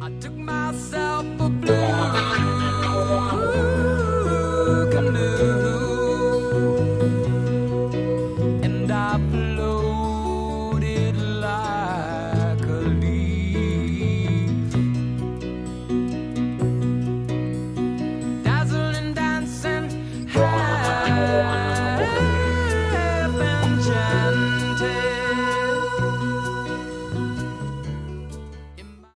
I took myself a blue canoe and I floated like a leaf, dazzling, dancing, half enchanted.